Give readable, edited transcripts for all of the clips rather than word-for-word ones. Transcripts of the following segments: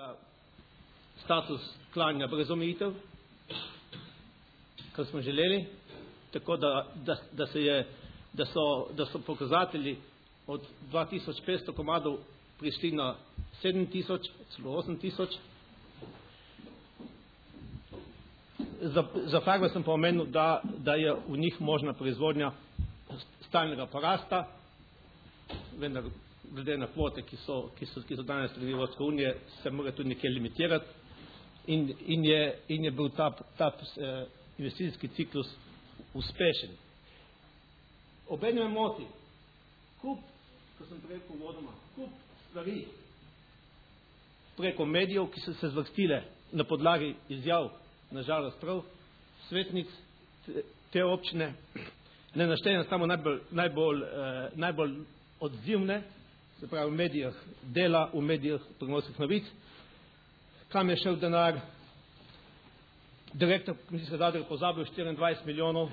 status klanja brez omejitev, kar smo želeli, tako da so pokazatelji od 2500 komadov prišli na 7000, celo 8000. Za farme sem pa omenil, da je v njih možna proizvodnja stalnega porasta, vendar glede na kvote, ki so danes strani Evropske unije, se mora tudi nekje limitirati in je bil ta investicijski ciklus uspešen. Obenem me moti kup, ko sem rekel uvodoma, kup stvari preko medijev, ki so se zvrstile na podlagi izjav, nažalost prav, svetnic te občine, ne naštejem samo najbolj odzivne, se pravi v medijah Dela, v medijah Primorskih novic, kam je šel denar, direktor kmetijske zadruge pozabil 24 milijonov,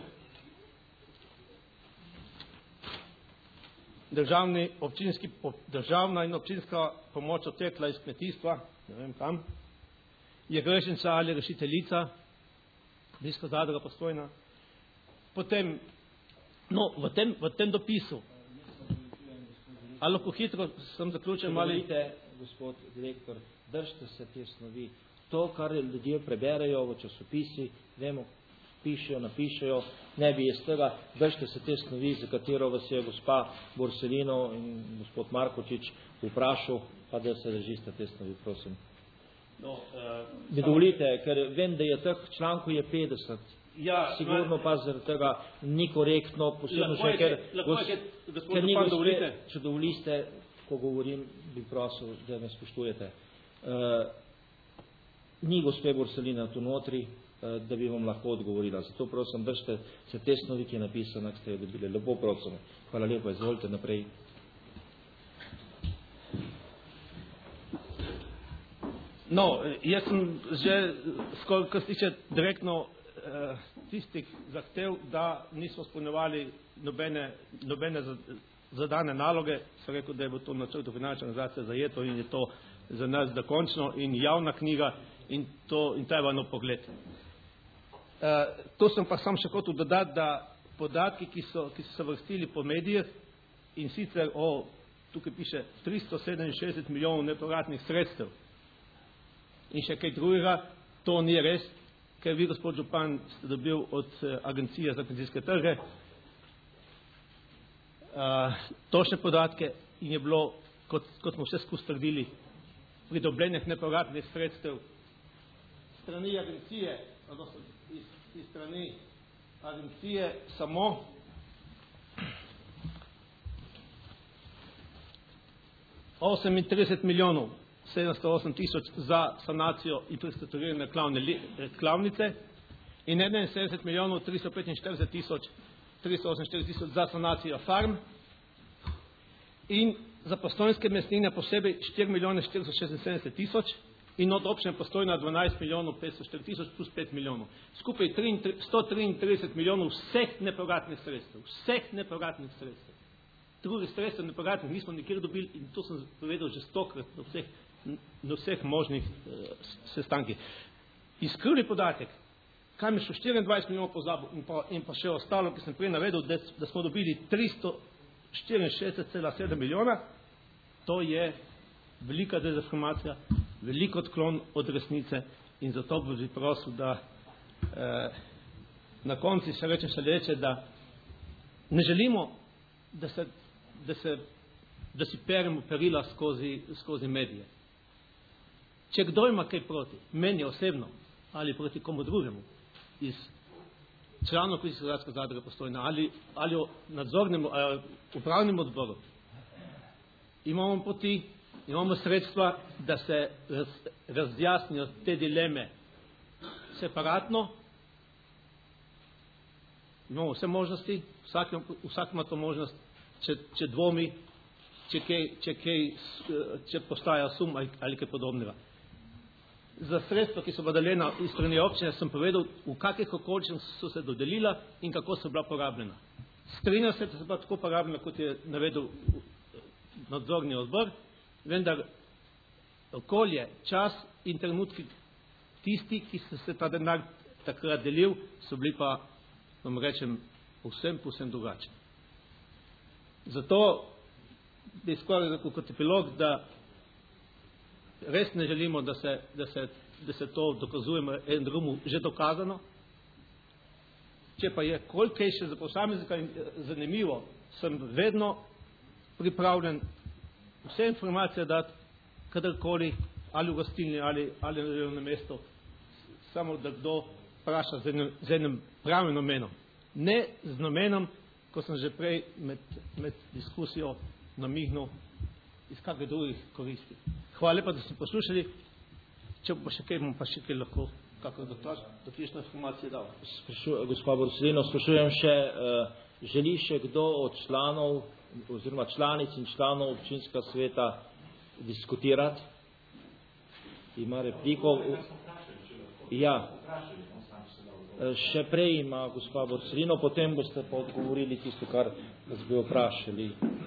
državna in občinska pomoč odtekla iz kmetijstva, ne vem kam, je grešnica ali rešiteljica, kmetijska zadruga Postojna. Potem, no, v tem dopisu, ali lahko hitro sem zaključen, ali... Gospod direktor, držite se te snovi. To, kar ljudje preberejo v časopisi, vemo, pišejo, napišejo, ne bi iz tega, držite se te snovi, za katero vas je gospa Borselino in gospod Markočič vprašal, pa da se držite te snovi, prosim. No, mi dovolite, ker vem, da je teh člankov je 50. Ja, sigurno pa zaradi tega ni korektno, posebno še, ker ni gospe, če dovolite, ko govorim, bi prosil, da me spoštujete. Ni gospe Borselina tu notri, da bi vam lahko odgovorila. Zato prosim, držite se te snovi, ki je napisana, ki ste jo dobili. Lepo prosim. Hvala lepo, izvolite naprej. No, jaz sem že skoraj, kar se tiče direktno tistih zahtev, da nismo izpolnjevali nobene zadane naloge, sem rekel, da je bo to načrtu finančne organizacije zajeto in je to za nas dokončno in javna knjiga in treba na pogled. To sem pa sam še hotel dodati, da podatki, ki so se vrstili po medijih in sicer tukaj piše 367 milijonov nepovratnih sredstev in še kaj drugega, to ni res, ker vi, gospod župan, ste dobil od Agencije za kmetijske trge točne podatke in je bilo, kot smo vse skozi trdili, pridobljenih nepovratnih sredstev strani agencije, odnosno iz strani agencije samo 38 milijonov 708 tisoč za sanacijo in prestrukturiranje klavnice in 71 milijonov 345 tisoč 348 tisoč za sanacijo farm in za postojnske mesnine posebej 4 milijone 476 tisoč in od občine Postojna 12 milijonov 504 tisoč plus 5 milijonov. Skupaj 133 milijonov vseh nepovratnih sredstev. Drugih sredstev nepovratnih nismo nikjer dobili in to sem povedal že 100-krat na vseh možnih sestankih. Izkrivljen podatek, kam je šlo 24 milijonov pozabil in pa še ostalo, ki sem prej navedel, da smo dobili 364,7 milijona, to je velika dezinformacija, velik odklon od resnice in zato bi prosil, da na konci še rečem sledeče, da ne želimo, da si peremo perila skozi medije. Če kdo ima kaj proti, meni osebno ali proti komu drugemu, iz članov kmetijsko-gozdarske zadruge Postojna ali nadzornemu upravnem odboru, imamo poti, imamo sredstva, da se razjasnijo te dileme separatno, imamo vse možnosti, vsak ima to možnost, če dvomi, če postaja sum ali kaj podobnega. Za sredstva, ki so podeljena iz strani občine, sem povedal, v kakih okoliščinah so se dodelila in kako so bila porabljena. Strinjam se, da so bila tako porabljena, kot je navedel nadzorni odbor, vendar okolje, čas in trenutki tisti, ki so se ta denar takrat delil, so bili pa, vam rečem, povsem drugačni. Zato bi skoraj rekel kot epilog, da res ne želimo, da se to dokazujemo en drugemu že dokazano. Če pa je kolikaj še za posameznika zanimivo, sem vedno pripravljen vse informacije dati, kadarkoli, ali v gostilni, ali na delovnem mestu, samo da kdo vpraša z enim pravim namenom. Ne z namenom, ko sem že prej med diskusijo namignil iz kakve drugih koristi. Hvala lepa, da ste poslušali. Če pa še kaj, bom pa še kaj lahko kako dotične informacije dal. Gospa Borselino, sprašujem še, želi še kdo od članov oziroma članic in članov občinskega sveta diskutirati? Ima repliko? Ja. Še prej ima gospa Borselino, potem boste pa odgovorili tisto, kar vas bi vprašali.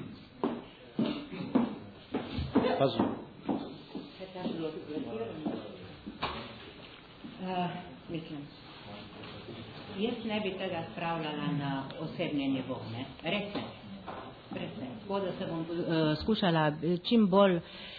Mislim, jaz ne bi tega spravljala na osebni nivo, ne? Res ne. Tako da se bom skušala čim bolj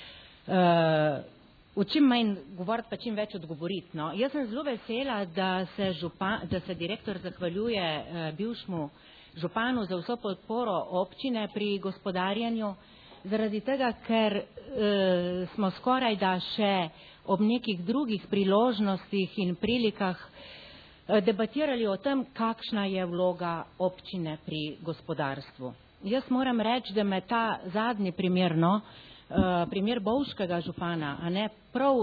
v čim manj govoriti, pa čim več odgovoriti. No. Jaz sem zelo vesela, da se direktor zahvaljuje bivšemu županu za vso podporo občine pri gospodarjenju, zaradi tega, ker smo skoraj da še ob nekih drugih priložnostih in prilikah debatirali o tem, kakšna je vloga občine pri gospodarstvu. Jaz moram reči, da me ta zadnji primer, primer bovškega župana, a ne prav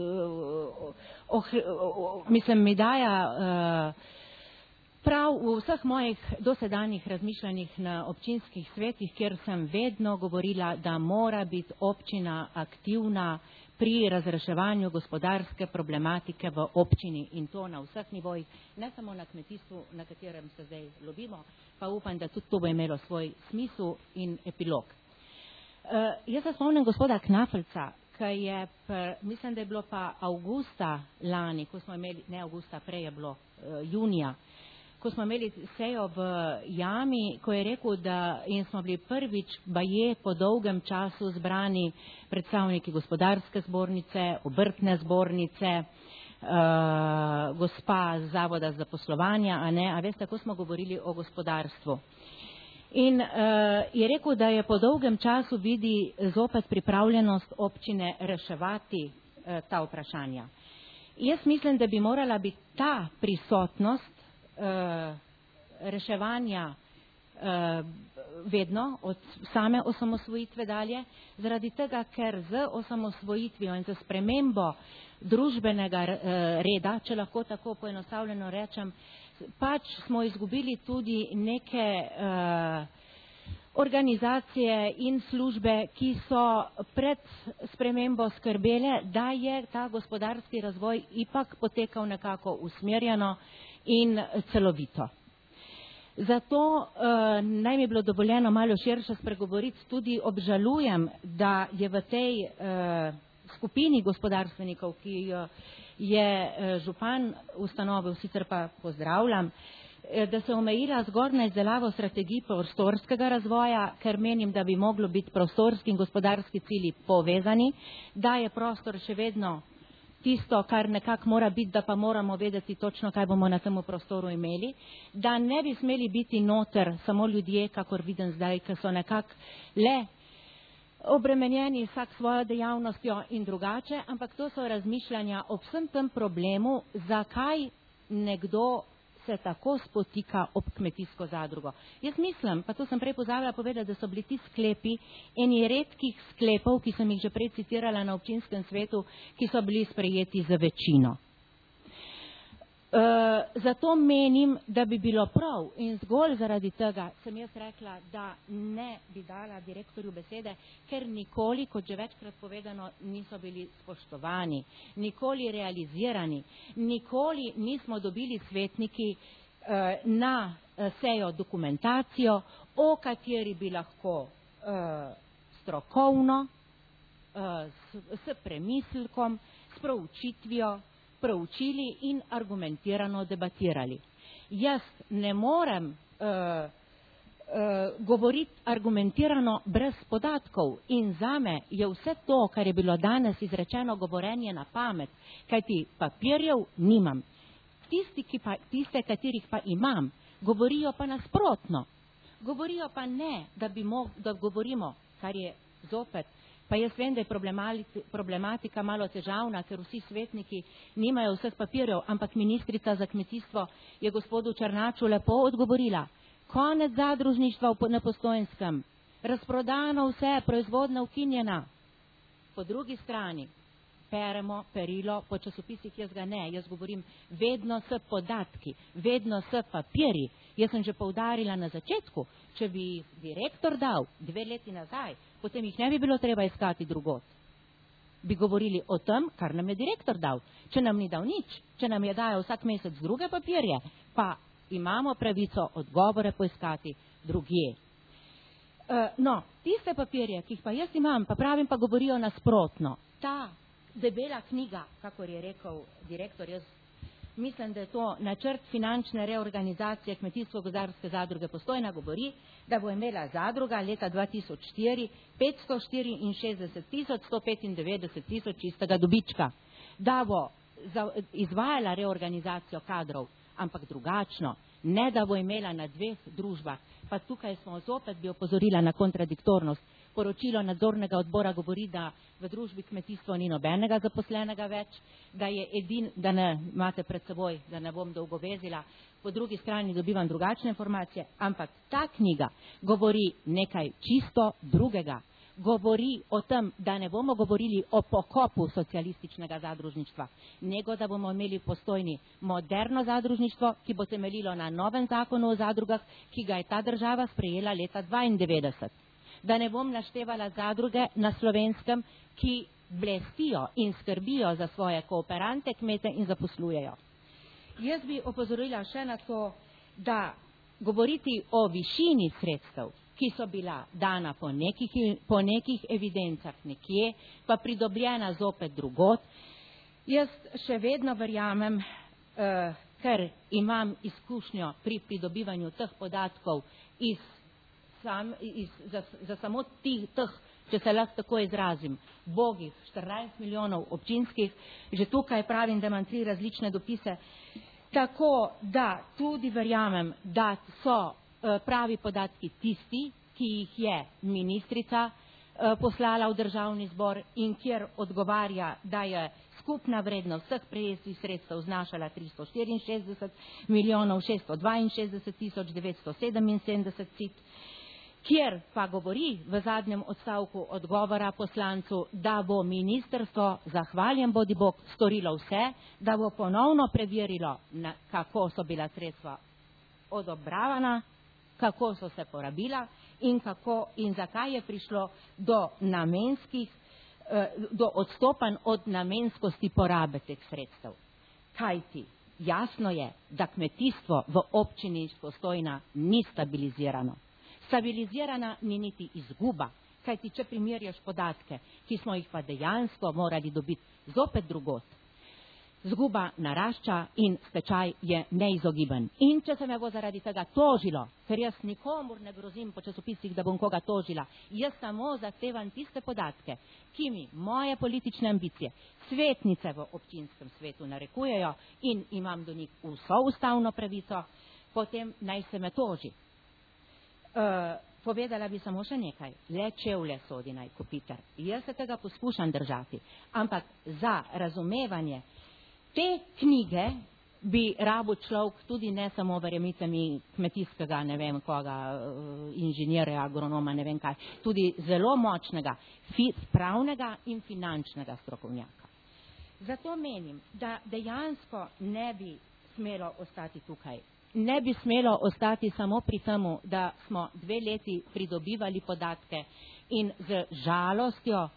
mislim, mi daja prav v vseh mojih dosedanjih razmišljanjih na občinskih svetih, kjer sem vedno govorila, da mora biti občina aktivna pri razreševanju gospodarske problematike v občini in to na vseh nivojih, ne samo na kmetijstvu, na katerem se zdaj lovimo, pa upam, da tudi to bo imelo svoj smisel in epilog. Jaz se spomnim gospoda Knafelca, ki je, mislim, da je bilo pa avgusta lani, ko smo imeli, ne avgusta, prej je bilo junija, ko smo imeli sejo v jami, ko je rekel, da in smo bili prvič baje po dolgem času zbrani predstavniki gospodarske zbornice, obrtne zbornice, gospa z Zavoda za zaposlovanje, a veste, ko smo govorili o gospodarstvu. In je rekel, da je po dolgem času vidi zopet pripravljenost občine reševati ta vprašanja. Jaz mislim, da bi morala biti ta prisotnost reševanja vedno od same osamosvojitve dalje, zaradi tega, ker z osamosvojitvijo in z spremembo družbenega reda, če lahko tako poenostavljeno rečem, pač smo izgubili tudi neke organizacije in službe, ki so pred spremembo skrbele, da je ta gospodarski razvoj ipak potekal nekako usmerjeno in celovito. Zato naj mi je bilo dovoljeno malo širše spregovoriti, tudi obžalujem, da je v tej skupini gospodarstvenikov, ki je župan ustanovil, sicer pa pozdravljam, da se omejila zgolj na izdelavo strategij prostorskega razvoja, ker menim, da bi moglo biti prostorski in gospodarski cilji povezani, da je prostor še vedno tisto, kar nekako mora biti, da pa moramo vedeti točno, kaj bomo na tem prostoru imeli, da ne bi smeli biti noter samo ljudje, kakor vidim zdaj, ki so nekako le obremenjeni vsak svojo dejavnostjo in drugače, ampak to so razmišljanja ob vsem tem problemu, zakaj nekdo se tako spotika ob kmetijsko zadrugo. Jaz mislim, pa to sem prej pozabila povedati, da so bili ti sklepi eni redkih sklepov, ki sem jih že prej citirala na občinskem svetu, ki so bili sprejeti za večino. Zato menim, da bi bilo prav in zgolj zaradi tega sem jaz rekla, da ne bi dala direktorju besede, ker nikoli, kot že večkrat povedano, niso bili spoštovani, nikoli realizirani, nikoli nismo dobili svetniki na sejo dokumentacijo, o kateri bi lahko strokovno s premislkom, s proučili in argumentirano debatirali. Jaz ne morem govoriti argumentirano brez podatkov in zame je vse to, kar je bilo danes izrečeno, govorenje na pamet, kajti papirjev nimam. Tiste, katerih pa imam, govorijo pa nasprotno. Govorijo pa ne, da govorimo, kar je zopet. Pa jaz vem, da je problematika malo težavna, ker vsi svetniki nimajo vseh papirjev, ampak ministrica za kmetijstvo je gospodu Černaču lepo odgovorila. Konec zadružništva na Postojnskem, razprodano vse, proizvodnja ukinjena. Po drugi strani peremo perilo po časopisih, jaz ga ne, jaz govorim vedno s podatki, vedno s papirji. Jaz sem že poudarila na začetku, če bi jih direktor dal 2 leti nazaj, potem jih ne bi bilo treba iskati drugot. Bi govorili o tem, kar nam je direktor dal. Če nam ni dal nič, če nam je dajal vsak mesec druge papirje, pa imamo pravico odgovore poiskati drugje. No, tiste papirje, ki jih pa jaz imam, pa pravim, pa govorijo nasprotno. Ta debela knjiga, kakor je rekel direktor, jaz mislim, da je to načrt finančne reorganizacije Kmetijsko-gozdarske zadruge Postojna, govori, da bo imela zadruga leta 2004 564.195 čistega dobička, da bo izvajala reorganizacijo kadrov, ampak drugačno, ne da bo imela na 2 družbah. Pa tukaj smo zopet bi opozorila na kontradiktornost. Poročilo nadzornega odbora govori, da v družbi kmetijstvo ni nobenega zaposlenega več, da je da ne imate pred seboj, da ne bom dolgo vezila, po drugi strani dobivam drugačne informacije, ampak ta knjiga govori nekaj čisto drugega. Govori o tem, da ne bomo govorili o pokopu socialističnega zadružništva, nego da bomo imeli v Postojni moderno zadružništvo, ki bo temeljilo na novem zakonu o zadrugah, ki ga je ta država sprejela leta 1992. Da ne bom naštevala zadruge na Slovenskem, ki blestijo in skrbijo za svoje kooperante, kmete in zaposlujejo. Jaz bi opozorila še na to, da govoriti o višini sredstev, ki so bila dana po nekih evidencah nekje, pa pridobljena zopet drugot. Jaz še vedno verjamem, ker imam izkušnjo pri pridobivanju teh podatkov za samo teh, če se lahko tako izrazim, bogih 14 milijonov občinskih, že tukaj pravim, da imam 3 različne dopise, tako da tudi verjamem, da so pravi podatki tisti, ki jih je ministrica poslala v državni zbor in kjer odgovarja, da je skupna vrednost vseh prejetih sredstev znašala 364.662.977 kjer pa govori v zadnjem odstavku odgovora poslancu, da bo ministrstvo, zahvaljen bodi Bog, storilo vse, da bo ponovno preverilo, kako so bila sredstva odobravana, kako so se porabila in zakaj je prišlo do odstopanj od namenskosti porabe teh sredstev. Kajti jasno je, da kmetijstvo v občini Postojna ni stabilizirano. Stabilizirana ni niti izguba, kajti če primerjaš podatke, ki smo jih pa dejansko morali dobiti zopet drugot, zguba narašča in stečaj je neizogiben. In če se me bo zaradi tega tožilo, ker jaz nikomur ne grozim po časopisih, da bom koga tožila, jaz samo zahtevam tiste podatke, ki mi moje politične ambicije, svetnice v občinskem svetu narekujejo in imam do njih vso ustavno pravico, potem naj se me toži. Povedala bi samo še nekaj, le čevlje sodi naj kopitar. Jaz se tega poskušam držati, ampak za razumevanje te knjige bi rabo človek tudi ne samo, verjemite mi, kmetijskega, ne vem koga, inženirja, agronoma, ne vem kaj, tudi zelo močnega pravnega in finančnega strokovnjaka. Zato menim, da dejansko ne bi smelo ostati tukaj. Ne bi smelo ostati samo pri temu, da smo 2 leti pridobivali podatke in z žalostjo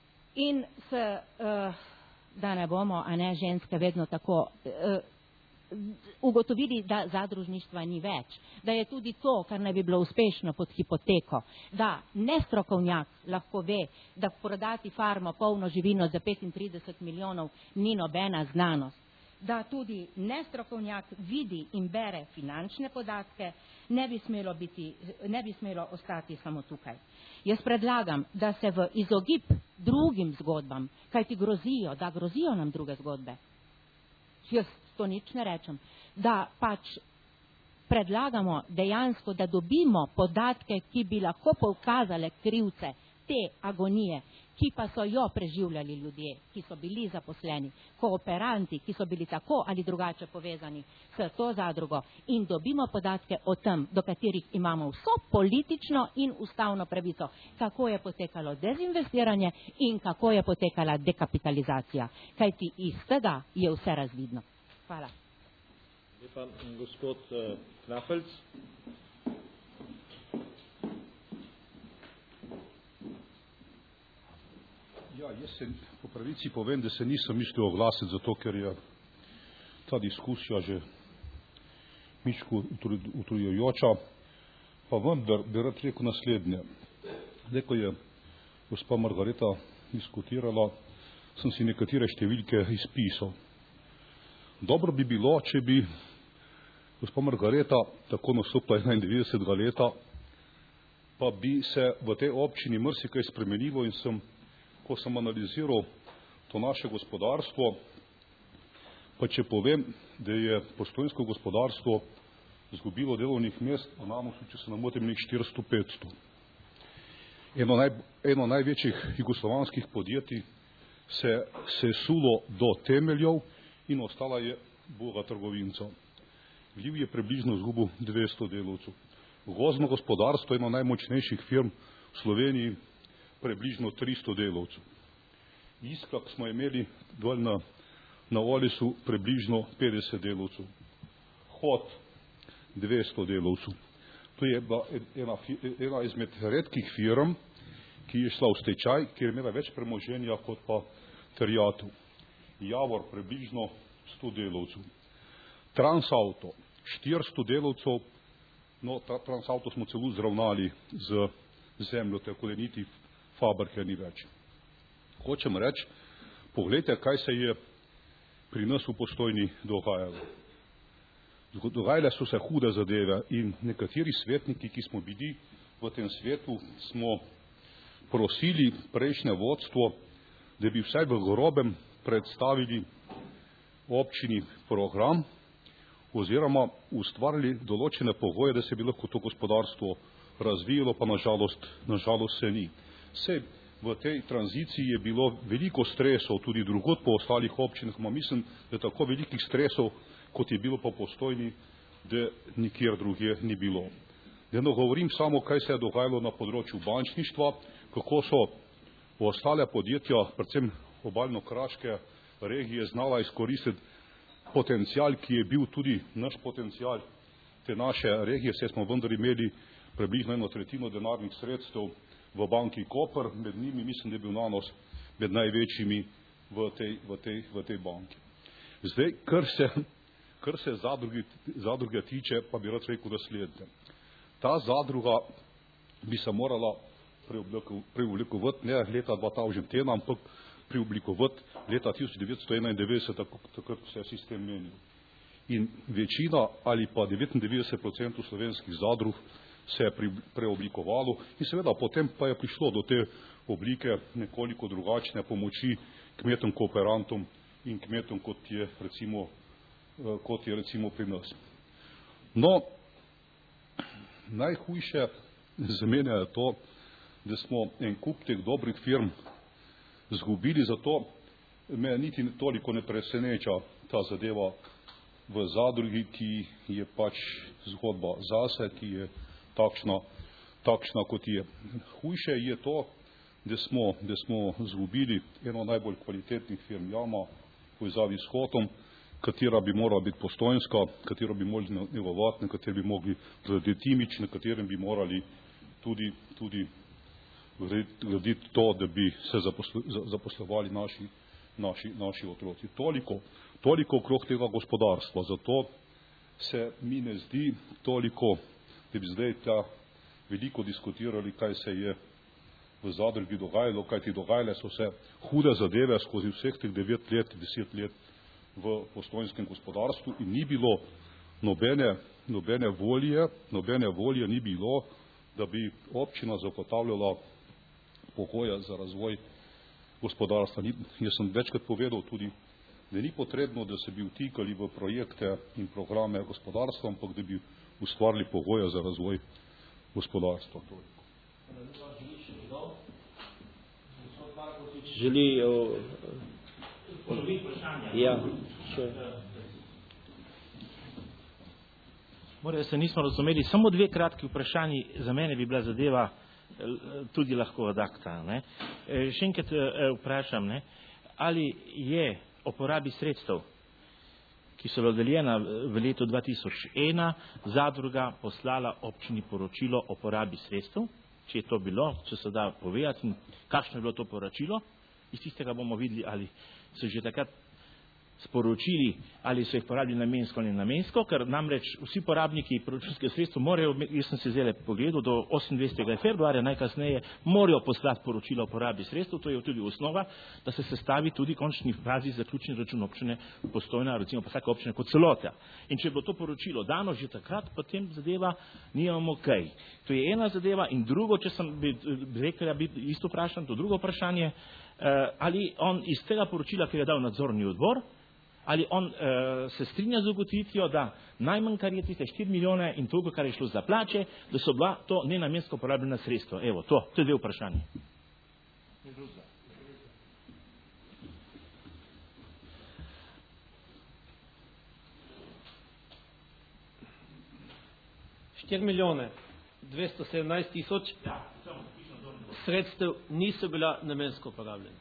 in da ne bomo, a ne ženske vedno tako, ugotovili, da zadružništva ni več, da je tudi to, kar ne bi bilo uspešno pod hipoteko, da nestrokovnjak lahko ve, da prodati farmo polno živino za 35 milijonov ni nobena znanost, da tudi nestrokovnjak vidi in bere finančne podatke, ne bi smelo ostati samo tukaj. Jaz predlagam, da se v izogib drugim zgodbam, kajti grozijo nam druge zgodbe, jaz to nič ne rečem, da pač predlagamo dejansko, da dobimo podatke, ki bi lahko pokazale krivce te agonije, ki pa so jo preživljali ljudje, ki so bili zaposleni, kooperanti, ki so bili tako ali drugače povezani s to zadrugo, in dobimo podatke o tem, do katerih imamo vso politično in ustavno pravico, kako je potekalo dezinvestiranje in kako je potekala dekapitalizacija. Kajti iz tega je vse razvidno. Hvala. Lepa, gospod Knafelc. Ja, jaz se po pravici povem, da se nisem mislil oglasiti, zato ker je ta diskusija že mičko utrujujoča, pa vendar bi rad rekel naslednje. Zdaj, ko je gospa Margareta diskutirala, sem si nekatere številke izpisal. Dobro bi bilo, če bi gospa Margareta tako nastopila 91. leta, pa bi se v tej občini marsikaj spremenilo in ko sem analiziral to naše gospodarstvo, pa če povem, da je postojnsko gospodarstvo izgubilo delovnih mest, v Namosu, če se ne motim, 400-500. Eno največjih jugoslovanskih podjetij se je sulo do temeljev in ostala je boga trgovinca. Ljiv je približno izgubil 200 delavcev. Gozdno gospodarstvo je eno najmočnejših firm v Sloveniji, približno 300 delavcev. Iskak smo imeli dol na Olisu približno 50 delavcev. Hod 200 delavcev. To je bila ena izmed redkih firm, ki je šla v stečaj, kjer je imela več premoženja kot pa terjatev. Javor približno 100 delavcev. Transauto 400 delavcev, no Transauto smo celo zravnali z zemljo, tako da niti fabrike ni več. Hočem reči, poglejte, kaj se je pri nas v Postojni dogajalo. Dogajale so se hude zadeve in nekateri svetniki, ki smo bili v tem svetu, smo prosili prejšnje vodstvo, da bi vsaj v grobem predstavili občini program oziroma ustvarili določene pogoje, da se bi lahko to gospodarstvo razvijalo, pa nažalost se ni. Sej v tej tranziciji je bilo veliko stresov, tudi drugod po ostalih občinah, mislim, da tako velikih stresov, kot je bilo po Postojni, da nikjer drugje ni bilo. Da ne govorim samo, kaj se je dogajalo na področju bančništva, kako so ostale podjetja, predvsem obalno-kraške regije, znala izkoristiti potencial, ki je bil tudi naš potencial te naše regije, saj smo vendar imeli približno 1/3 denarnih sredstev v banki Koper, med njimi mislim, da je bil nanos med največjimi v tej banki. Zdaj, kar se zadruge tiče, pa bi rad rekel naslednje. Ta zadruga bi se morala preoblikovati ne leta 2001, ampak preoblikovati leta 1991, takrat se je sistem menil. In večina ali pa 99% slovenskih zadrug se je preoblikovalo in seveda potem pa je prišlo do te oblike nekoliko drugačne pomoči kmetom, kooperantom in kmetom, kot je recimo pri nas. No, najhujše za mene je to, da smo en kup teh dobrih firm zgubili, zato me niti toliko ne preseneča ta zadeva v zadrugi, ki je pač zgodba zase, ki je takšna kot je. Hujše je to, da smo zgubili eno najbolj kvalitetnih firm Jama v povezavi s Hotom, katera bi morala biti postojnska, katero bi morali negovati, na kateri bi mogli graditi imič, na katerem bi morali tudi graditi to, da bi se zaposlovali naši otroci. Toliko okrog tega gospodarstva, zato se mi ne zdi toliko, da bi zdaj veliko diskutirali, kaj se je v zadrugi dogajalo, kajti dogajale so se hude zadeve skozi vseh teh 9 let, 10 let v postojnskem gospodarstvu in ni bilo nobene volje ni bilo, da bi občina zagotavljala pogoje za razvoj gospodarstva. Jaz sem večkrat povedal tudi, da ni potrebno, da se bi vtikali v projekte in programe gospodarstva, ampak da bi ustvarili pogoje za razvoj gospodarstva. Želi ja, Morajo se nismo razumeli, samo 2 kratki vprašanji, za mene bi bila zadeva tudi lahko ad acta. Še enkrat vprašam, ali je o porabi sredstev, ki so dodeljena v letu 2001, zadruga poslala občini poročilo o porabi sredstev, če je to bilo, če se da povedati, in kakšno je bilo to poročilo, iz tistega bomo videli, ali so že takrat sporočili, ali so jih porabili namensko ali namensko, ker namreč vsi porabniki proračunskih sredstev morajo, jaz sem se zdaj pogledal, do 28. februarja najkasneje morajo poslati poročilo o porabi sredstev, to je tudi osnova, da se sestavi tudi končni fazi zaključni račun občine Postojna, recimo pa vsaka občina kot celota. In če je bilo to poročilo dano že takrat, potem zadeva nimamo kaj. To je ena zadeva in drugo, če sem rekel, bi isto vprašam, to drugo vprašanje, ali on iz tega poročila, ki je dal nadzorni odbor, ali on se strinja z ugotovitvijo, da najmanj, kar je tiste 4 milijone in toliko, kar je šlo za plače, da so bila to nenamensko porabljena sredstva. Evo, to je 2 vprašanje. Milijone 217 tisoč sredstev niso bila namensko porabljena.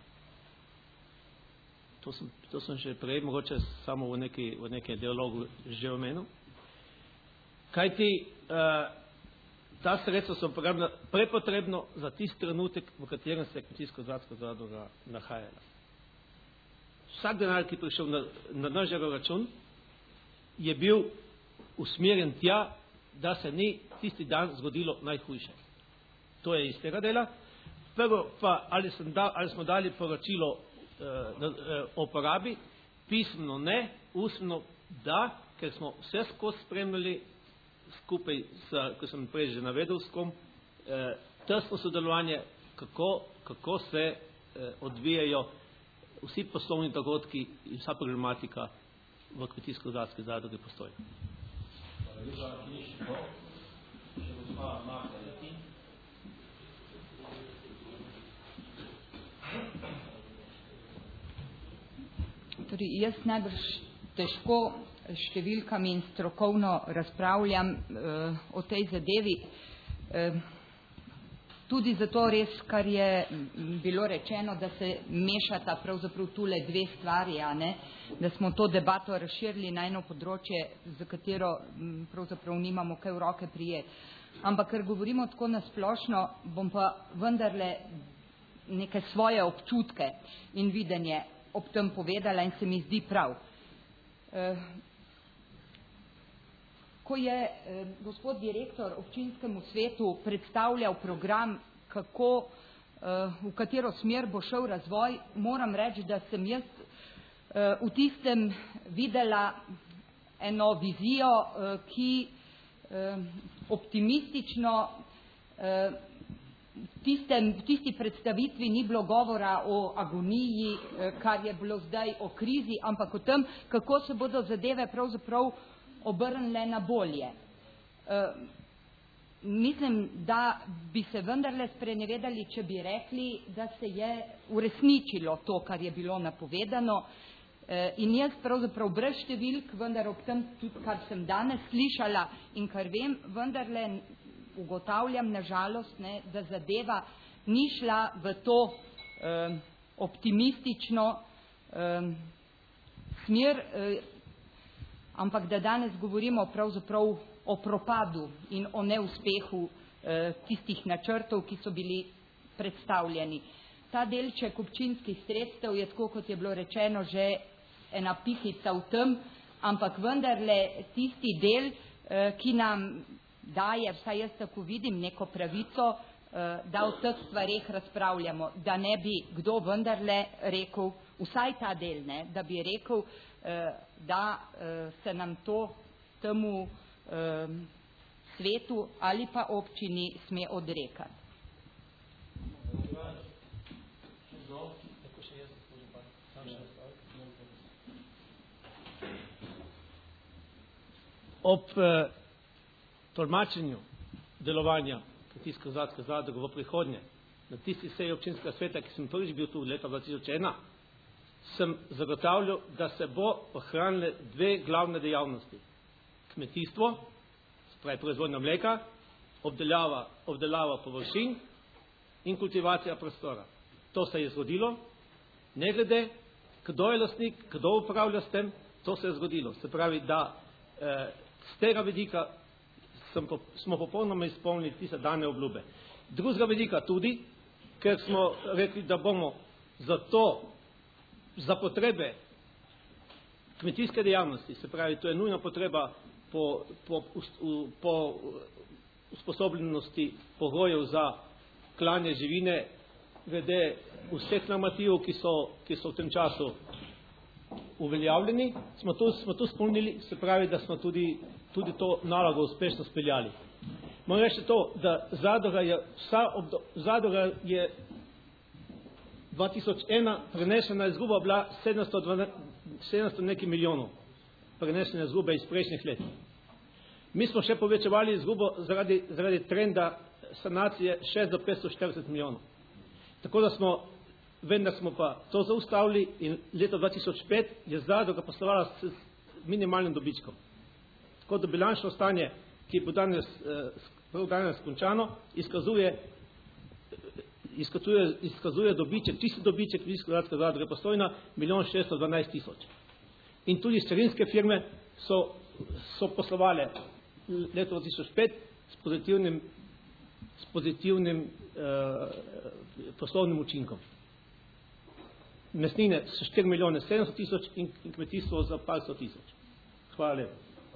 To sem že prej, mogoče samo v nekem dialogu že omenil. Kajti ta sredstva so porabljena prepotrebno za tisti trenutek, v katerem se je kmetijsko-gozdarska zadruga nahajala. Vsak denar, ki je prišel na naš račun, je bil usmerjen tja, da se ni tisti dan zgodilo najhujše. To je iz tega dela. Prvo pa, ali smo dali poročilo o porabi, pismeno ne, ustno da, ker smo vse skozi spremljali skupaj, ko sem prej že navedel s kom, tesno sodelovanje, kako se odvijajo vsi poslovni dogodki in vsa problematika v kmetijsko-gozdarski zadrugi Postojna. Torej, jaz najbrž težko številkami in strokovno razpravljam o tej zadevi. Tudi zato res, kar je bilo rečeno, da se mešata pravzaprav tule 2 stvari, da smo to debato razširili na eno področje, za katero pravzaprav nimamo kaj v roke prijeti. Ampak, ker govorimo tako nasplošno, bom pa vendarle neke svoje občutke in videnje ob tem povedala in se mi zdi prav. Ko je gospod direktor občinskemu svetu predstavljal program, v katero smer bo šel razvoj, moram reči, da sem jaz v tistem videla eno vizijo, ki optimistično v tisti predstavitvi ni bilo govora o agoniji, kar je bilo zdaj o krizi, ampak o tem, kako se bodo zadeve pravzaprav obrnile na bolje. Mislim, da bi se vendarle sprenevedali, če bi rekli, da se je uresničilo to, kar je bilo napovedano. In jaz pravzaprav brez številk, vendar ob tem tudi, kar sem danes slišala in kar vem, vendarle ugotavljam na žalost, da zadeva ni šla v to optimistično smer, ampak da danes govorimo pravzaprav o propadu in o neuspehu tistih načrtov, ki so bili predstavljeni. ta delček občinskih sredstev je, tako kot je bilo rečeno, že ena pikica v tem, ampak vendarle tisti del, ki nam daje, vsaj jaz tako vidim, neko pravico, da o teh stvareh razpravljamo, da ne bi kdo vendarle rekel, vsaj ta del, ne, da bi rekel, da se nam temu svetu ali pa občini sme odrekati. Ob tolmačenju delovanja Kmetijsko-gozdarske zadruge v prihodnje, na tisti seji občinskega sveta, ki sem prvič bil tu leta 2001, sem zagotavljal, da se bo ohranile dve glavne dejavnosti. Kmetijstvo, spravi proizvodnja mleka, obdelava površin in kultivacija prostora. To se je zgodilo, ne glede, kdo je lastnik, kdo upravlja s tem, to se je zgodilo. Se pravi, da z tega vidika smo popolnoma izpolnili tiste dane obljube. Drugega vidika tudi, ker smo rekli, da bomo za potrebe kmetijske dejavnosti, se pravi, to je nujna potreba po usposobljenosti pogojev za klanje živine, glede vseh normativov, ki so v tem času uveljavljeni, smo to spolnili, se pravi, da smo tudi to nalogo uspešno speljali. Moram reči to, da zadruga je 2001 prenešena izguba bila 700 nekaj milijonov prenešene izgube iz prejšnjih let. Mi smo še povečevali izgubo zaradi trenda sanacije 6 do 540 milijonov. Tako da vendar smo pa to zaustavili in leto 2005 je zadruga poslovala s minimalnim dobičkom. Tako da bilančno stanje, ki bo danes končano, izkazuje dobiček, čisti dobiček Kmetijsko-gozdarske zadruge Postojna 1.612.000. In tudi starinske firme so poslovale leto 2005 s pozitivnim poslovnim učinkom. Mesnine s 4.700.000 in kmetijstvo za par 100.000. Hvala lepa.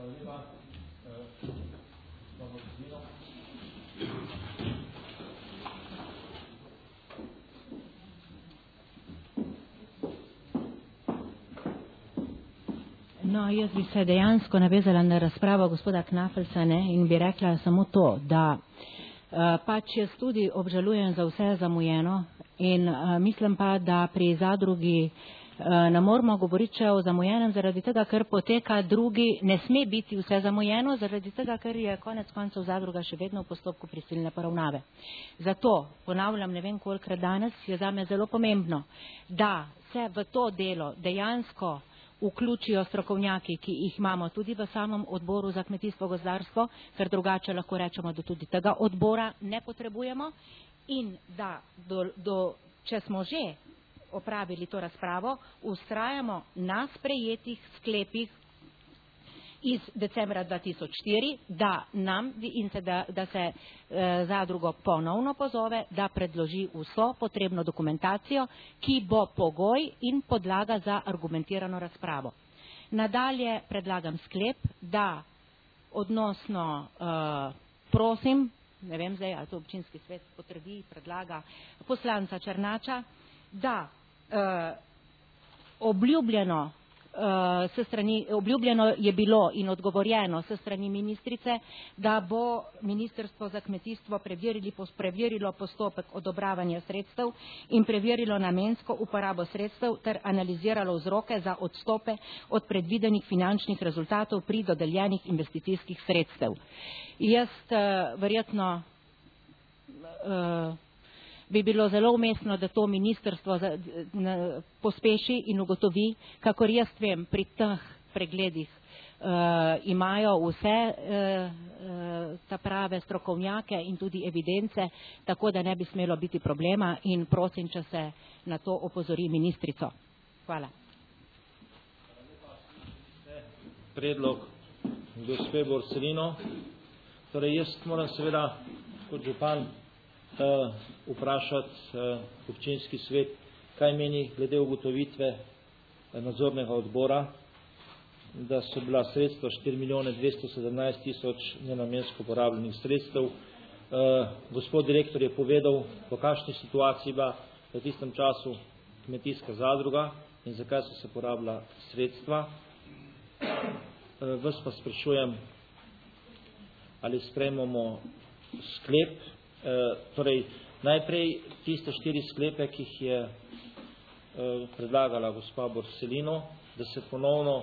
No, jaz bi se dejansko navezala na razpravo gospoda Knafelsa in bi rekla samo to, da pač jaz tudi obžalujem za vse zamujeno in mislim pa, da pri zadrugi ne moramo govoriti še o zamujenem zaradi tega, ker poteka drugi, ne sme biti vse zamujeno, zaradi tega, ker je konec koncev zadruga še vedno v postopku prisilne poravnave. Zato, ponavljam, ne vem kolikrat danes, je zame zelo pomembno, da se v to delo dejansko vključijo strokovnjaki, ki jih imamo tudi v samem odboru za kmetijstvo gozdarstvo, ker drugače lahko rečemo, da tudi tega odbora ne potrebujemo in da če smo že opravili to razpravo, vztrajamo na sprejetih sklepih iz decembra 2004, da se zadrugo ponovno pozove, da predloži vso potrebno dokumentacijo, ki bo pogoj in podlaga za argumentirano razpravo. Nadalje predlagam sklep, da odnosno prosim, ne vem zdaj, ali to občinski svet potrdi, predlaga poslanca Černača, da obljubljeno je bilo in odgovorjeno s strani ministrice, da bo Ministrstvo za kmetijstvo preverilo postopek odobravanja sredstev in preverilo namensko uporabo sredstev ter analiziralo vzroke za odstope od predvidenih finančnih rezultatov pri dodeljenih investicijskih sredstev. Jaz verjetno bi bilo zelo umestno, da to ministrstvo pospeši in ugotovi, kakor jaz vem, pri teh pregledih imajo vse ta prave strokovnjake in tudi evidence, tako da ne bi smelo biti problema in prosim, če se na to opozori ministrico. Hvala. Predlog gospe Borselino. Torej jaz moram seveda kot župan vprašati občinski svet, kaj meni glede ugotovitve nadzornega odbora, da so bila sredstva 4.217.000 nenamensko porabljenih sredstev. Gospod direktor je povedal, po kakšni situaciji bila v tistem času kmetijska zadruga in zakaj so se porabila sredstva. Vas pa sprašujem, ali sprejmemo sklep, torej najprej tiste 4 sklepe, ki jih je predlagala gospa Borselino, da se ponovno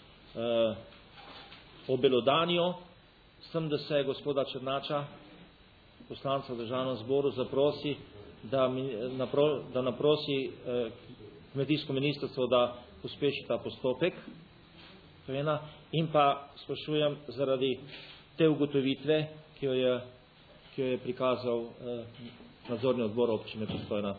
obelodanijo, s tem, da se gospoda Černača, poslanca v državnem zboru, zaprosi, da naprosi kmetijsko ministrstvo, da uspeši ta postopek. To je ena. In pa sprašujem zaradi te ugotovitve, ki jo je prikazal nadzorni odbor občine Postojna.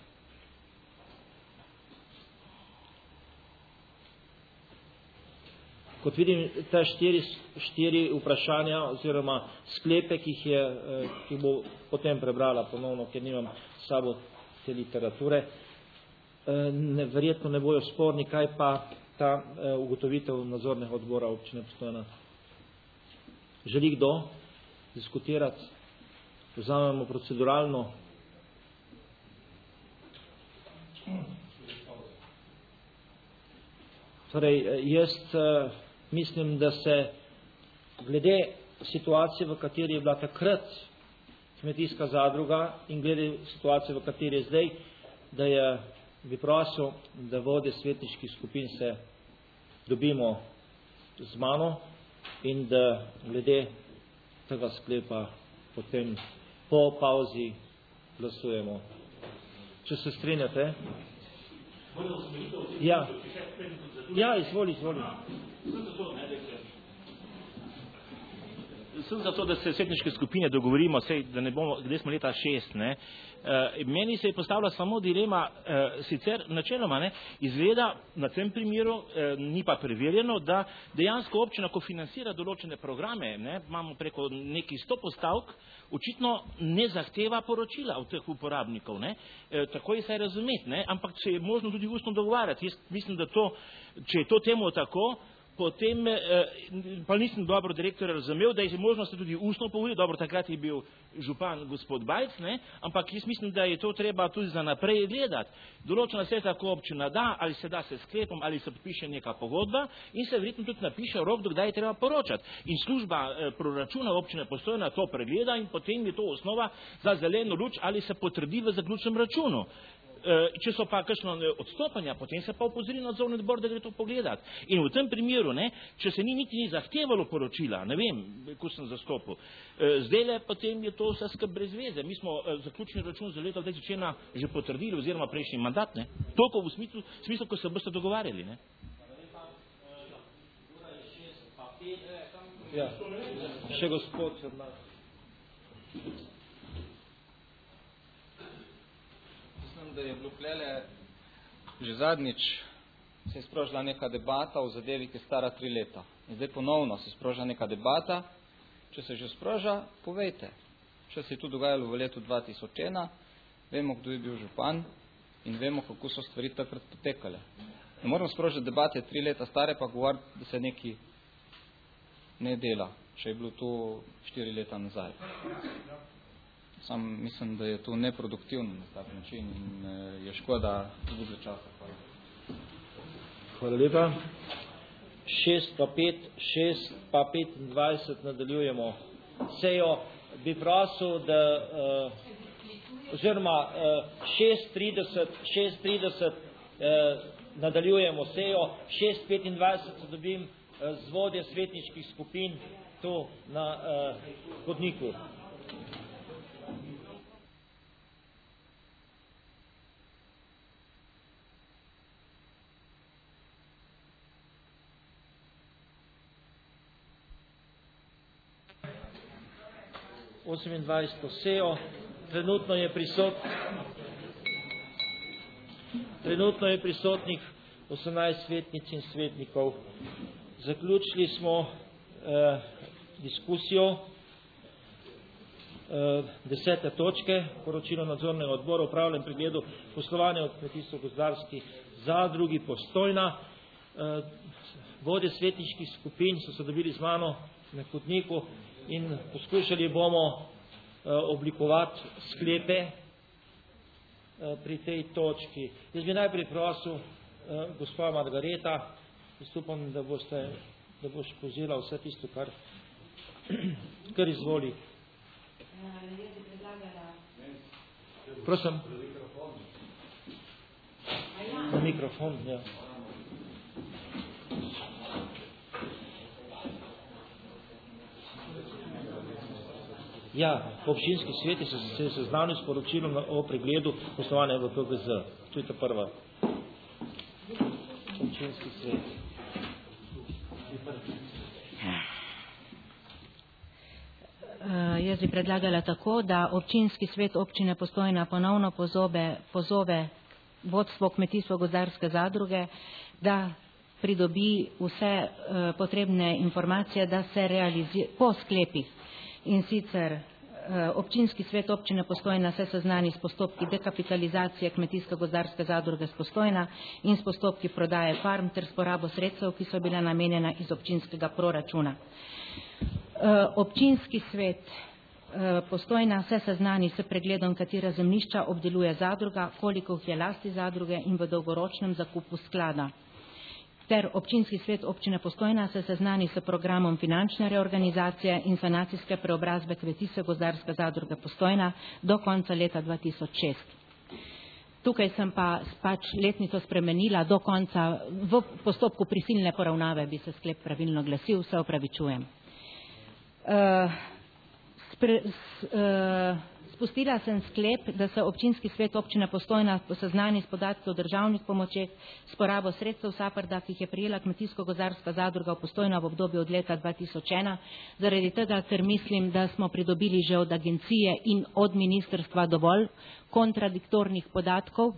Kot vidim, te 4 vprašanja oziroma sklepe, ki jih bo potem prebrala ponovno, ker nimam s sabo te literature, verjetno ne bojo sporni. Kaj pa ta ugotovitev nadzornega odbora občine Postojna? Želi kdo diskutirati? Vzamemo proceduralno. Torej, jaz mislim, da se glede situacije, v kateri je bila takrat kmetijska zadruga in glede situacije, v kateri je zdaj, da bi prosil, da vodje svetniških skupin se dobimo z mano in da glede tega sklepa potem po pauzi glasujemo. Če se strinjate? Ja, izvoli. Sem zato, da se svetniške skupine dogovorimo, da ne bomo, glede smo leta 6, Meni se je postavila samo dilema, sicer načeloma, izgleda na tem primeru, ni pa preverjeno, da dejansko občina, ko financira določene programe, imamo preko nekih 100 postavk, očitno ne zahteva poročila od teh uporabnikov. Tako je saj razumeti, ampak se je možno tudi ustno dogovarjati. Jaz mislim, da če je to temu tako, potem pa nisem dobro direktorja razumel, da je možno se tudi ustno pogovoriti. Dobro, takrat je bil župan gospod Bajc, ampak jaz mislim, da je to treba tudi za naprej gledati. Določena se tako občina da, ali se da se sklepom, ali se podpiše neka pogodba in se verjetno tudi napiše rok, do kdaj je treba poročati. In služba proračuna občine Postojna to pregleda in potem je to osnova za zeleno luč, ali se potrdi v zaključnem računu. Če so pa kakšno odstopanja, potem se pa opozori nadzorni odbor, da gre to pogledati. In v tem primeru, če se ni zahtevalo poročila, ne vem, ko sem zastopil, zdajle potem je to vse skrb brez veze. Mi smo zaključni račun za leto 2021 že potrdili, oziroma prejšnji mandat, toliko v smislu, ko se boste dogovarjali. Ja, še gospod Černač. Da je bilo plele že zadnjič se je sprožila neka debata o zadevi, ki je stara 3 leta. In zdaj ponovno se sproža neka debata. Če se že sproža, povejte. Če se je to dogajalo v letu 2001, vemo, kdo je bil župan in vemo, kako so stvari takrat potekale. Ne moramo sprožiti debate 3 leta stare, pa govoriti, da se neki ne dela, če je bilo to 4 leta nazaj. Sam mislim, da je to neproduktivno na tak način in je škoda izgube časa. Hvala. Hvala lepa. 6 pa 25 nadaljujemo sejo. Bi prosil, da oziroma 6:30 nadaljujemo sejo, 6:25 se dobim z vodje svetniških skupin tu na hodniku. Sejo. Trenutno je prisotnih 18 svetnic in svetnikov. Zaključili smo diskusijo. 10. točke, poročilo nadzornega odbora, upravljen pregledu poslovanja v kmetijsko-gozdarski zadrugi Postojna. Vodje svetniških skupin so se dobili z mano na hodniku in poskušali bomo oblikovati sklepe pri tej točki. Jaz bi najprej prosil gospa Margareta, jaz upam, da boš povzela vse tisto, kar izvoli. Prosim. Na mikrofon, ja. Ja, občinski sveti so se seznanili s poročilom o pregledu poslovanja v PGZ. To je ta prva. Občinski svet. Jaz bi predlagala tako, da občinski svet občine Postojna ponovno pozove vodstvo kmetijsko-gozdarske zadruge, da pridobi vse potrebne informacije, da se realizira po sklepih. In sicer občinski svet občine Postojna se seznani s postopki dekapitalizacije kmetijsko-gozdarske zadruge s Postojna in s postopki prodaje farm ter s porabo sredstev, ki so bila namenjena iz občinskega proračuna. Občinski svet Postojna se seznani s pregledom, katera zemljišča obdeluje zadruga, koliko jih je lasti zadruge in v dolgoročnem zakupu sklada. Ter občinski svet občine Postojna se seznani s programom finančne reorganizacije in sanacijske preobrazbe kmetijsko-gozdarske zadruge Postojna do konca leta 2006. Tukaj sem pač letnico spremenila do konca, v postopku prisilne poravnave bi se sklep pravilno glasil, se opravičujem. Spustila sem sklep, da se občinski svet občine Postojna seznani s podatki o državnih pomočeh s porabo sredstev SAPARD-a, ki jih je prijela kmetijsko-gozdarska zadruga v Postojna v obdobju od leta 2001, zaradi tega, ker mislim, da smo pridobili že od agencije in od ministrstva dovolj kontradiktornih podatkov,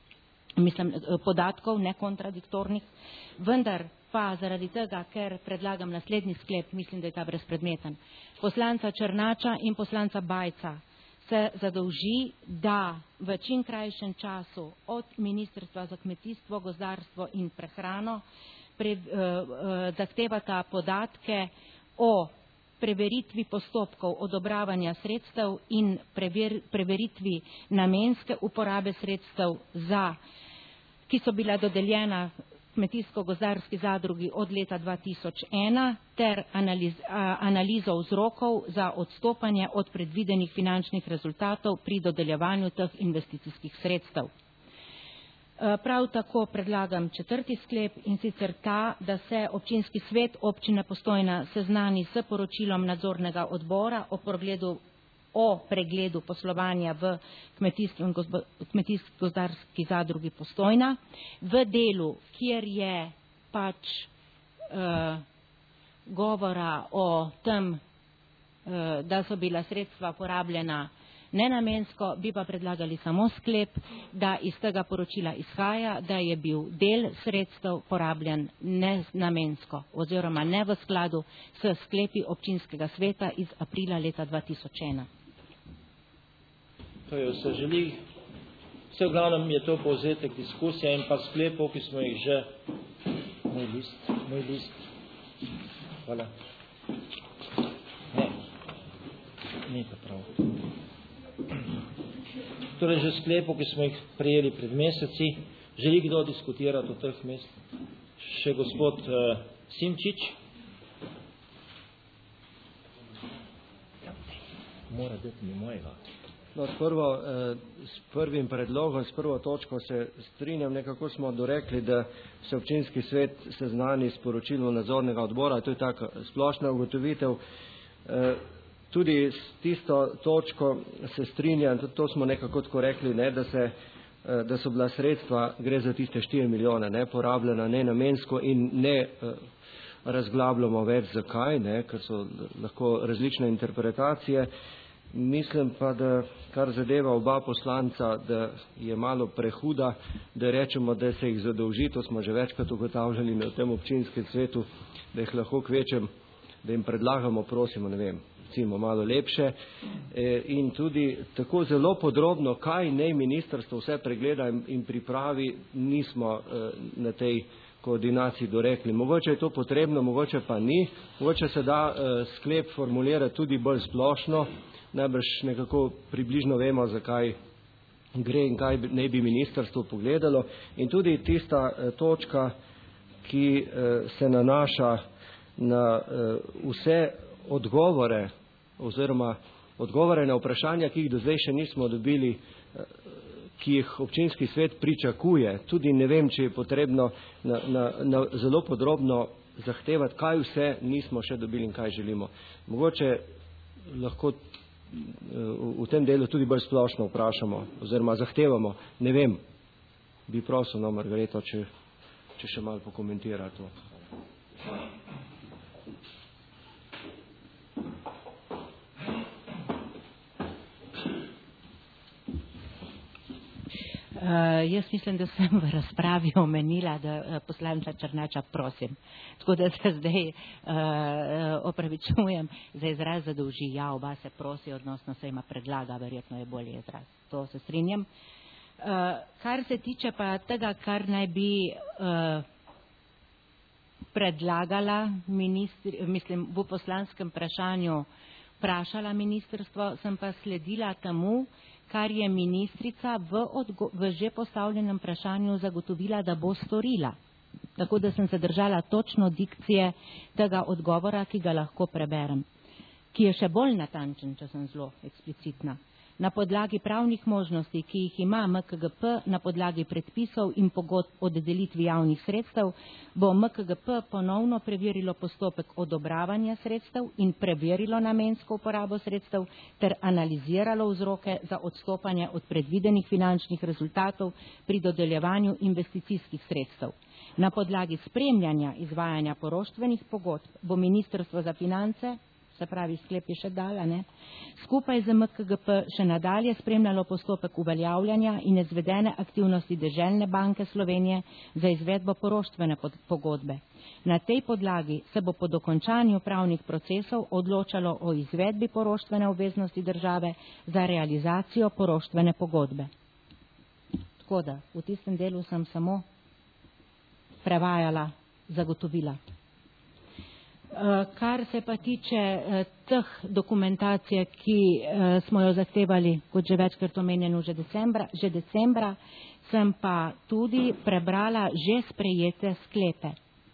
ne kontradiktornih, vendar pa zaradi tega, ker predlagam naslednji sklep, mislim, da je ta brezpredmeten. Poslanca Černača in poslanca Bajca se zadolži, da v čim krajšem času od Ministrstva za kmetijstvo, gozdarstvo in prehrano zahtevata podatke o preveritvi postopkov odobravanja sredstev in preveritvi namenske uporabe sredstev, ki so bila dodeljena kmetijsko-gozdarski zadrugi od leta 2001 ter analizo vzrokov za odstopanje od predvidenih finančnih rezultatov pri dodeljevanju teh investicijskih sredstev. Prav tako predlagam četrti sklep, in sicer ta, da se občinski svet občine Postojna seznani s poročilom nadzornega odbora o pregledu poslovanja v kmetijsko-gozdarski zadrugi Postojna v delu, kjer je pač govora o tem, da so bila sredstva porabljena nenamensko, bi pa predlagali samo sklep, da iz tega poročila izhaja, da je bil del sredstev porabljen nenamensko oziroma ne v skladu s sklepi občinskega sveta iz aprila leta 2001. To je vse želi. Vse v glavnem je to povzetek diskusija in pa sklepov, ki smo jih že... Moj list. Hvala. Ne. Ni to prav. Torej že sklepov, ki smo jih prejeli pred meseci. Želi kdo diskutirati o teh mest? Še gospod Simčič. Mora dati mi mojega. No, s prvim predlogom, s prvo točko se strinjam, nekako smo dorekli, da se občinski svet seznani s poročilom nadzornega odbora, to je taka splošna ugotovitev. Tudi s tisto točko se strinjam, tudi to smo nekako tako rekli, ne, da so bila sredstva, gre za tiste 4 milijone, ne, porabljena nenamensko in ne razglabljamo več zakaj, ne, ker so lahko različne interpretacije. Mislim pa, da kar zadeva oba poslanca, da je malo prehuda, da rečemo, da se jih zadolži, to smo že večkrat ugotavljali na tem občinskem svetu, da jih lahko kvečem, da jim predlagamo, prosimo, ne vem, recimo malo lepše, in tudi tako zelo podrobno, kaj naj ministrstvo vse pregleda in pripravi, nismo na tej koordinaciji dorekli. Mogoče je to potrebno, mogoče pa ni, mogoče se da sklep formulirati tudi bolj splošno, najbrž nekako približno vemo, zakaj gre in kaj naj bi ministrstvo pogledalo, in tudi tista točka, ki se nanaša na vse odgovore oziroma odgovore na vprašanja, ki jih do zdaj še nismo dobili, ki jih občinski svet pričakuje. Tudi ne vem, če je potrebno na zelo podrobno zahtevati, kaj vse nismo še dobili in kaj želimo. Mogoče lahko v tem delu tudi bolj splošno vprašamo oziroma zahtevamo. Ne vem, bi prosil, Margareto, če še malo pokomentira to. Jaz mislim, da sem v razpravi omenila, da poslanca Černača prosim. Tako da se zdaj opravičujem za izraz zadolži. Ja, oba se prosi, odnosno se ima predlaga, verjetno je bolje izraz. To se strinjam. Kar se tiče pa tega, kar naj bi predlagala mislim, v poslanskem vprašanju vprašala ministrstvo, sem pa sledila temu, kar je ministrica v že postavljenem vprašanju zagotovila, da bo storila. Tako da sem se držala točno dikcije tega odgovora, ki ga lahko preberem, ki je še bolj natančen, če sem zelo eksplicitna. Na podlagi pravnih možnosti, ki jih ima MKGP na podlagi predpisov in pogodb o dodelitvi javnih sredstev, bo MKGP ponovno preverilo postopek odobravanja sredstev in preverilo namensko uporabo sredstev ter analiziralo vzroke za odstopanje od predvidenih finančnih rezultatov pri dodeljevanju investicijskih sredstev. Na podlagi spremljanja izvajanja poroštvenih pogodb bo Ministrstvo za finance, se pravi sklep je še dala, skupaj z MKGP še nadalje spremljalo postopek uveljavljanja in izvedene aktivnosti Deželne banke Slovenije za izvedbo poroštvene pogodbe. Na tej podlagi se bo po dokončanju pravnih procesov odločalo o izvedbi poroštvene obveznosti države za realizacijo poroštvene pogodbe. Tako da, v tistem delu sem samo prevajala zagotovila. Kar se pa tiče teh dokumentacije, ki smo jo zahtevali, kot že večkrat omenjeno, že decembra, sem pa tudi prebrala že sprejete sklepe.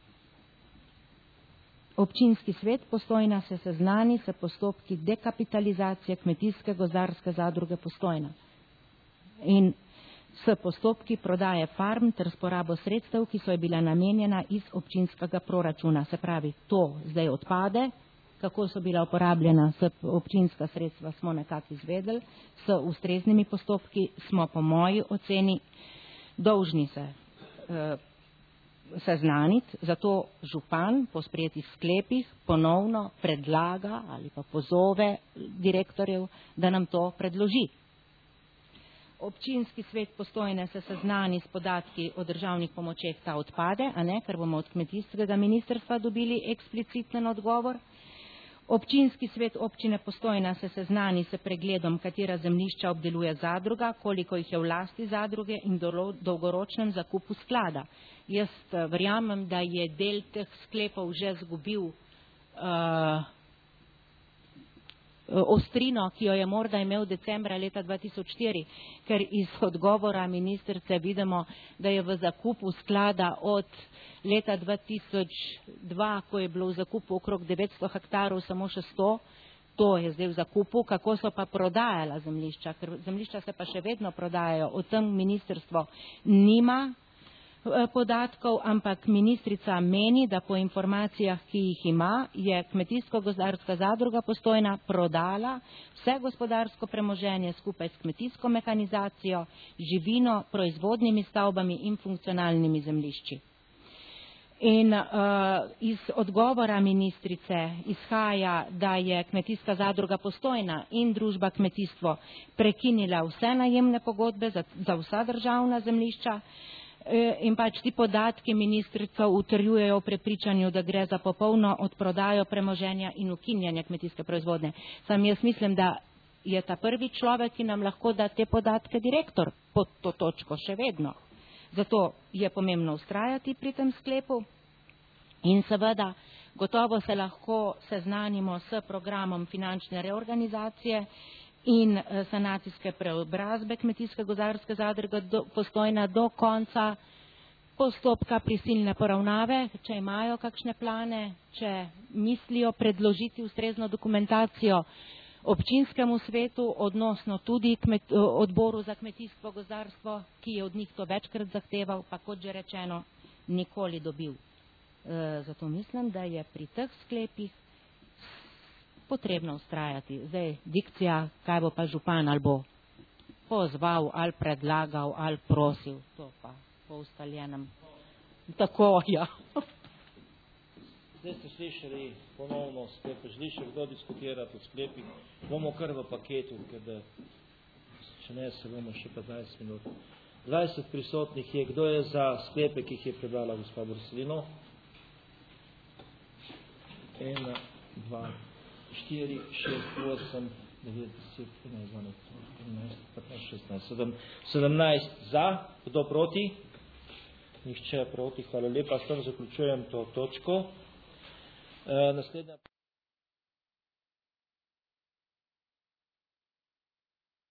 Občinski svet Postojna se seznani s postopki dekapitalizacije Kmetijske gozdarske zadruge Postojna in s postopki prodaje farm ter s porabo sredstev, ki so bile namenjena iz občinskega proračuna. Se pravi, to zdaj odpade, kako so bila uporabljena občinska sredstva, smo nekako izvedeli, s ustreznimi postopki smo po moji oceni dolžni se seznaniti, zato župan po sprejetih sklepih ponovno predlaga ali pa pozove direktorjev, da nam to predloži. Občinski svet Postojne se seznani s podatki o državnih pomočeh, ta odpade, ker bomo od kmetijskega ministrstva dobili ekspliciten odgovor. Občinski svet občine Postojna se seznani s pregledom, katera zemljišča obdeluje zadruga, koliko jih je v lasti zadruge in dolgoročnem zakupu sklada. Jaz verjamem, da je del teh sklepov že zgubil ostrino, ki jo je morda imel decembra leta 2004, ker iz odgovora ministrice vidimo, da je v zakupu sklada od leta 2002, ko je bilo v zakupu okrog 900 hektarov, samo še 100, to je zdaj v zakupu, kako so pa prodajala zemljišča, ker zemljišča se pa še vedno prodajajo, o tem ministrstvo nima podatkov, ampak ministrica meni, da po informacijah, ki jih ima, je Kmetijsko-gozdarska zadruga Postojna prodala vse gospodarsko premoženje skupaj s kmetijsko mehanizacijo, živino, proizvodnimi stavbami in funkcionalnimi zemljišči. In iz odgovora ministrice izhaja, da je Kmetijska zadruga Postojna in družba Kmetijstvo prekinila vse najemne pogodbe za vsa državna zemljišča, in pač ti podatki ministrico utrjujejo v prepričanju, da gre za popolno odprodajo premoženja in ukinjanje kmetijske proizvodnje. Sam jaz mislim, da je ta prvi človek, ki nam lahko da te podatke, direktor pod to točko še vedno. Zato je pomembno ustrajati pri tem sklepu in seveda gotovo se lahko seznanimo s programom finančne reorganizacije in sanacijske preobrazbe Kmetijsko-gozdarske zadruge Postojna do konca postopka prisilne poravnave, če imajo kakšne plane, če mislijo predložiti ustrezno dokumentacijo občinskemu svetu, odnosno tudi odboru za kmetijstvo, gozdarstvo, ki je od njih to večkrat zahteval, pa kot že rečeno, nikoli dobil. Zato mislim, da je pri teh sklepih potrebno ustrajati. Zdaj, dikcija, kaj bo pa župan, ali bo pozval, ali predlagal, ali prosil, to pa po ustaljenem. Tako, ja. Zdaj ste slišali ponovno sklepe. Želi še kdo diskutirati o sklepih? Bomo kar v paketu, ker da, če ne, se bomo še 15 minut. 20 prisotnih je. Kdo je za sklepe, ki jih je prebrala gospa Borsalino? 1, 2, 4, 6, 8, 9, 10, 11, 12, 13, 15, 16, 17 za. Kdo proti? Nihče proti. Hvala lepa. S tem zaključujem to točko. Naslednja